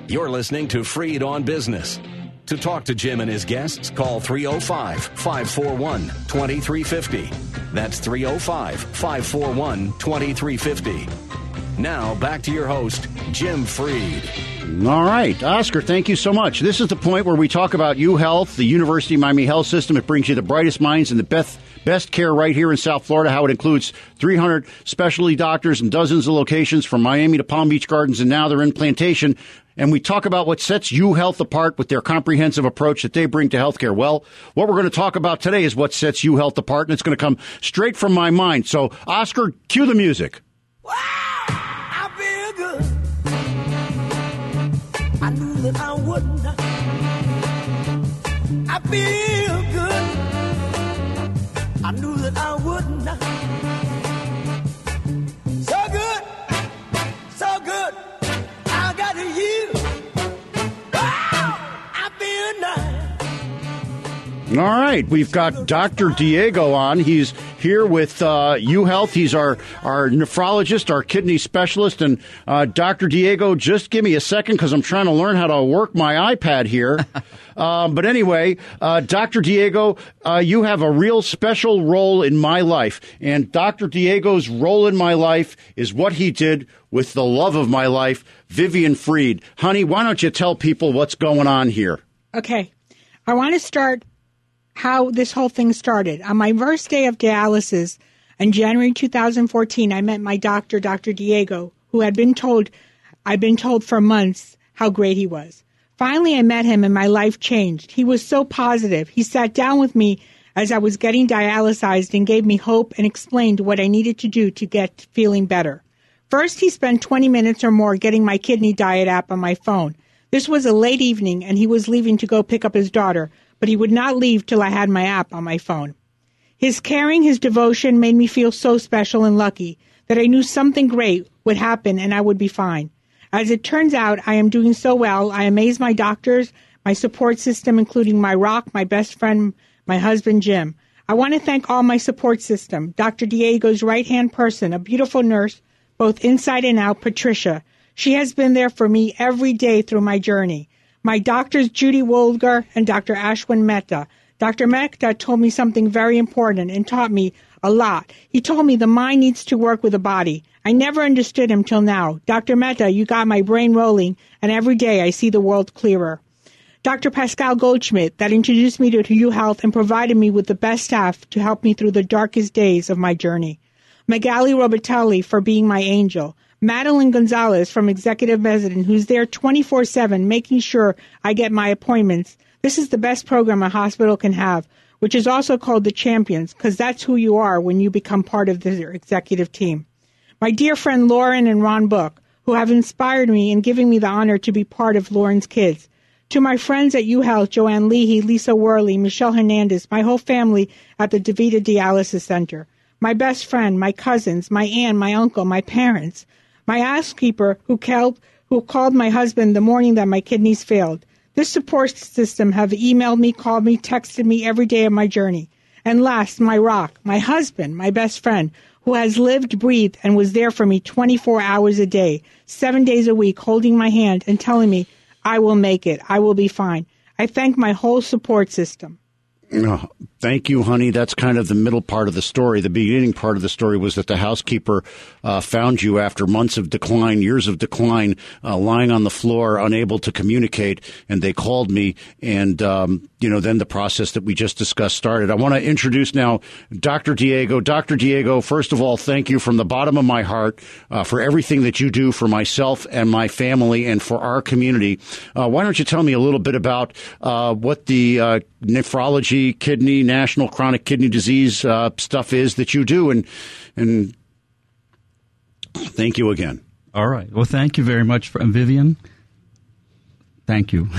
You're listening to Freed on Business. To talk to Jim and his guests, call 305-541-2350. That's 305-541-2350. Now, back to your host, Jim Freed. All right. Oscar, thank you so much. This is the point where we talk about UHealth, the University of Miami Health System. It brings you the brightest minds and the best care right here in South Florida, how it includes 300 specialty doctors and dozens of locations from Miami to Palm Beach Gardens, and now they're in Plantation. And we talk about what sets UHealth apart with their comprehensive approach that they bring to healthcare. Well, what we're going to talk about today is what sets UHealth apart, and it's going to come straight from my mind. So, Oscar, cue the music. Wow, I feel good. I knew that I wouldn't. I feel good. I knew that I wouldn't. So good, so good. I got you. Wow, I feel nice. All right, we've got Dr. Diego on. He's here with UHealth. He's our nephrologist, our kidney specialist. And Dr. Diego, just give me a second because I'm trying to learn how to work my iPad here. But anyway, Dr. Diego, you have a real special role in my life. And Dr. Diego's role in my life is what he did with the love of my life, Vivian Freed. Honey, why don't you tell people what's going on here? Okay. I want to start how this whole thing started. On my first day of dialysis in January 2014, I met my doctor, Dr. Diego, who I've been told for months how great he was. Finally, I met him and my life changed. He was so positive. He sat down with me as I was getting dialysized and gave me hope and explained what I needed to do to get feeling better. First, he spent 20 minutes or more getting my kidney diet app on my phone. This was a late evening and he was leaving to go pick up his daughter, but he would not leave till I had my app on my phone. His caring, his devotion made me feel so special and lucky that I knew something great would happen and I would be fine. As it turns out, I am doing so well. I amaze my doctors, my support system, including my rock, my best friend, my husband, Jim. I want to thank all my support system, Dr. Diego's right-hand person, a beautiful nurse, both inside and out, Patricia. She has been there for me every day through my journey. My doctors, Judy Wolgar and Dr. Ashwin Mehta. Dr. Mehta told me something very important and taught me a lot. He told me the mind needs to work with the body. I never understood him till now. Dr. Mehta, you got my brain rolling, and every day I see the world clearer. Dr. Pascal Goldschmidt, that introduced me to UHealth and provided me with the best staff to help me through the darkest days of my journey. Magali Robitelli for being my angel. Madeline Gonzalez from Executive Resident, who's there 24/7, making sure I get my appointments. This is the best program a hospital can have, which is also called the Champions, because that's who you are when you become part of the executive team. My dear friend Lauren and Ron Book, who have inspired me and giving me the honor to be part of Lauren's kids. To my friends at UHealth, Joanne Leahy, Lisa Worley, Michelle Hernandez, my whole family at the DeVita Dialysis Center. My best friend, my cousins, my aunt, my uncle, my parents. My housekeeper who called my husband the morning that my kidneys failed. This support system have emailed me, called me, texted me every day of my journey. And last, my rock, my husband, my best friend, who has lived, breathed, and was there for me 24 hours a day, 7 days a week, holding my hand and telling me, I will make it, I will be fine. I thank my whole support system. Oh, thank you, honey. That's kind of the middle part of the story. The beginning part of the story was that the housekeeper found you after months of decline, years of decline, lying on the floor, unable to communicate, and they called me. And, then the process that we just discussed started. I want to introduce now Dr. Diego. Dr. Diego, first of all, thank you from the bottom of my heart for everything that you do for myself and my family and for our community. Why don't you tell me a little bit about what the nephrology, kidney, national chronic kidney disease stuff is that you do, and thank you again. All right. Well, thank you very much, Vivian. Thank you.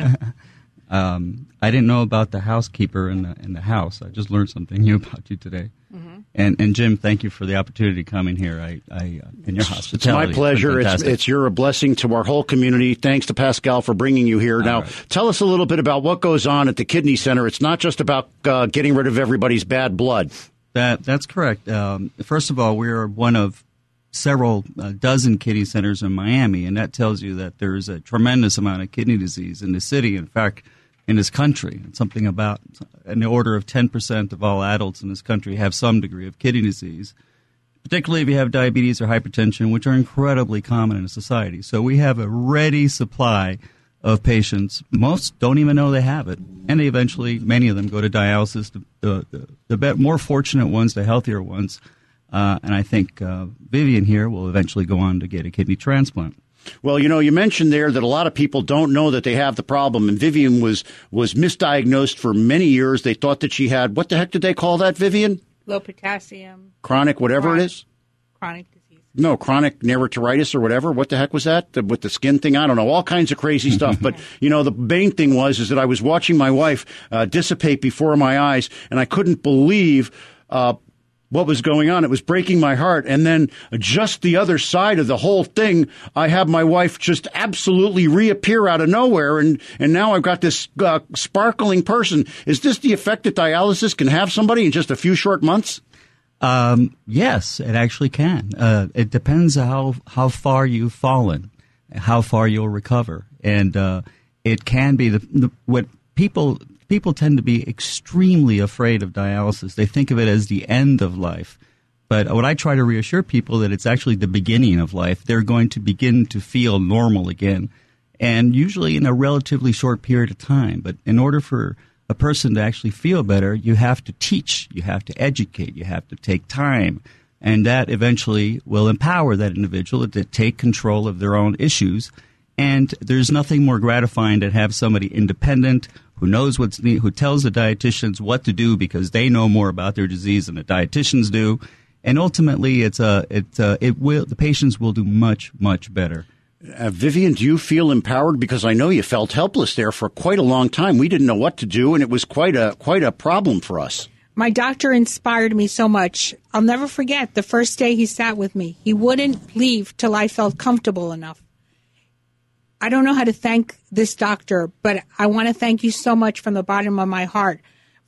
I didn't know about the housekeeper in the house. I just learned something new about you today. Mm-hmm. And Jim, thank you for the opportunity to come in here. In your hospitality. It's my pleasure. You're a blessing to our whole community. Thanks to Pascal for bringing you here. Now, tell us a little bit about what goes on at the Kidney Center. It's not just about getting rid of everybody's bad blood. That's correct. First of all, we are one of several dozen kidney centers in Miami, and that tells you that there is a tremendous amount of kidney disease in the city. In fact, in this country, something about in the order of 10% of all adults in this country have some degree of kidney disease, particularly if you have diabetes or hypertension, which are incredibly common in a society. So we have a ready supply of patients. Most don't even know they have it, and they eventually, many of them go to dialysis. The more fortunate ones, the healthier ones, and I think Vivian here will eventually go on to get a kidney transplant. Well, you mentioned there that a lot of people don't know that they have the problem, and Vivian was misdiagnosed for many years. They thought that she had, what the heck did they call that, Vivian? Low potassium. Chronic whatever it is? Chronic disease. No, chronic neuritis or whatever. What the heck was that? With the skin thing? I don't know. All kinds of crazy stuff. But, the main thing is that I was watching my wife dissipate before my eyes, and I couldn't believe what was going on. It was breaking my heart. And then just the other side of the whole thing, I have my wife just absolutely reappear out of nowhere. And now I've got this sparkling person. Is this the effect that dialysis can have somebody in just a few short months? Yes, it actually can. It depends how far you've fallen, how far you'll recover. And it can be what people tend to be extremely afraid of dialysis. They think of it as the end of life. But what I try to reassure people that it's actually the beginning of life. They're going to begin to feel normal again, and usually in a relatively short period of time. But in order for a person to actually feel better, you have to teach, you have to educate, you have to take time. And that eventually will empower that individual to take control of their own issues. And there's nothing more gratifying to have somebody independent who knows what's needed, who tells the dietitians what to do because they know more about their disease than the dietitians do. And ultimately, the patients will do much, much better. Vivian, do you feel empowered? Because I know you felt helpless there for quite a long time. We didn't know what to do, and it was quite a problem for us. My doctor inspired me so much. I'll never forget the first day he sat with me. He wouldn't leave till I felt comfortable enough. I don't know how to thank this doctor, but I want to thank you so much from the bottom of my heart.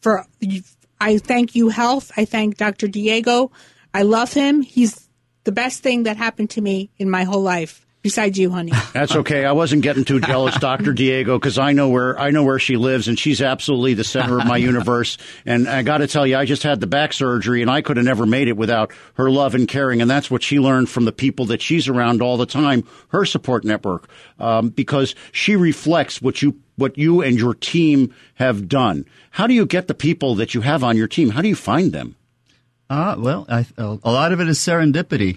I thank you, Health. I thank Dr. Diego. I love him. He's the best thing that happened to me in my whole life. Besides you, honey. That's okay. I wasn't getting too jealous, Dr. Diego, because I know where she lives, and she's absolutely the center of my universe. And I got to tell you, I just had the back surgery, and I could have never made it without her love and caring. And that's what she learned from the people that she's around all the time, her support network, because she reflects what you and your team have done. How do you get the people that you have on your team? How do you find them? A lot of it is serendipity,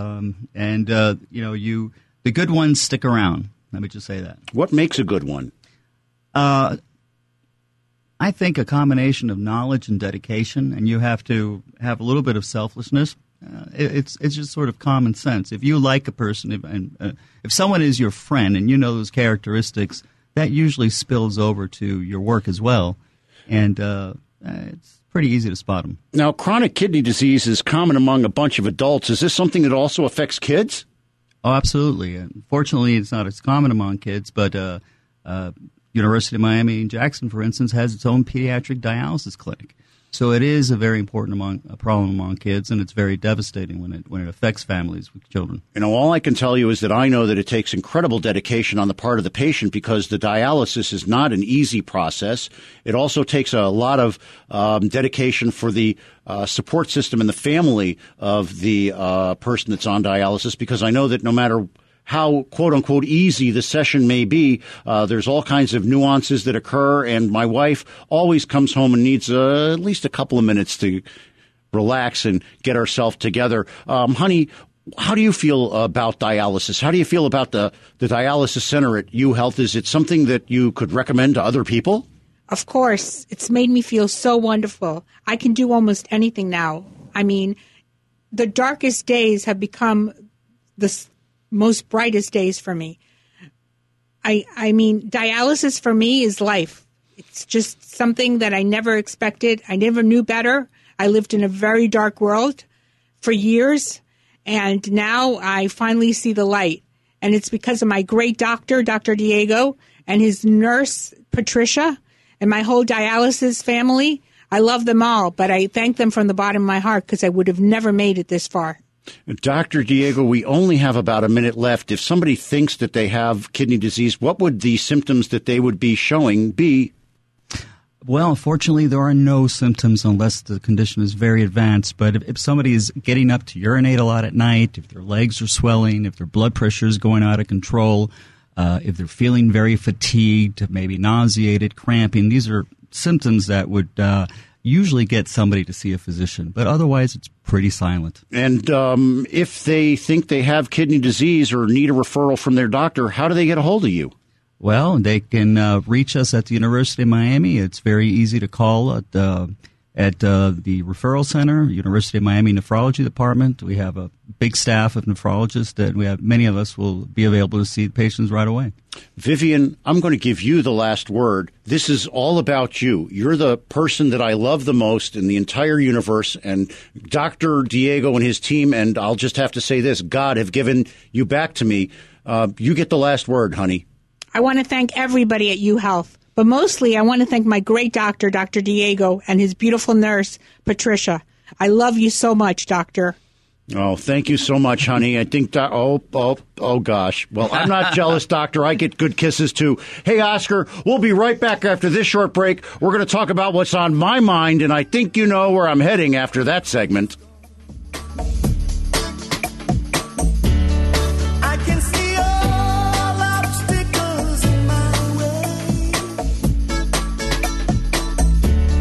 the good ones stick around. Let me just say that. What makes a good one? I think a combination of knowledge and dedication, and you have to have a little bit of selflessness. It's just sort of common sense. If you like a person, if someone is your friend and you know those characteristics, that usually spills over to your work as well, and it's pretty easy to spot them. Now, chronic kidney disease is common among a bunch of adults. Is this something that also affects kids? Oh, absolutely. Fortunately, it's not as common among kids, but University of Miami in Jackson, for instance, has its own pediatric dialysis clinic. So it is a very important problem among kids, and it's very devastating when it affects families with children. All I can tell you is that I know that it takes incredible dedication on the part of the patient, because the dialysis is not an easy process. It also takes a lot of dedication for the support system and the family of the person that's on dialysis, because I know that no matter how, quote unquote, easy the session may be, there's all kinds of nuances that occur, and my wife always comes home and needs at least a couple of minutes to relax and get herself together. Honey, how do you feel about dialysis? How do you feel about the dialysis center at UHealth? Is it something that you could recommend to other people? Of course. It's made me feel so wonderful. I can do almost anything now. I mean, the darkest days have become the most brightest days for me. I mean, dialysis for me is life. It's just something that I never expected. I never knew better. I lived in a very dark world for years, and now I finally see the light. And it's because of my great doctor, Dr. Diego, and his nurse, Patricia, and my whole dialysis family. I love them all, but I thank them from the bottom of my heart, because I would have never made it this far. Dr. Diego, we only have about a minute left. If somebody thinks that they have kidney disease, what would the symptoms that they would be showing be? Well, fortunately, there are no symptoms unless the condition is very advanced. But if somebody is getting up to urinate a lot at night, if their legs are swelling, if their blood pressure is going out of control, if they're feeling very fatigued, maybe nauseated, cramping, these are symptoms that would usually get somebody to see a physician. But otherwise, it's pretty silent. And if they think they have kidney disease or need a referral from their doctor, how do they get a hold of you? Well, they can reach us at the University of Miami. It's very easy to call at the referral center, University of Miami Nephrology Department. We have a big staff of nephrologists that we have. Many of us will be available to see patients right away. Vivian, I'm going to give you the last word. This is all about you. You're the person that I love the most in the entire universe, and Dr. Diego and his team, and I'll just have to say this, God have given you back to me. You get the last word, honey. I want to thank everybody at UHealth, but mostly I want to thank my great doctor, Dr. Diego, and his beautiful nurse, Patricia. I love you so much, doctor. Oh, thank you so much, honey. I think oh gosh. Well, I'm not jealous, doctor. I get good kisses too. Hey, Oscar, we'll be right back after this short break. We're going to talk about what's on my mind, and I think you know where I'm heading after that segment.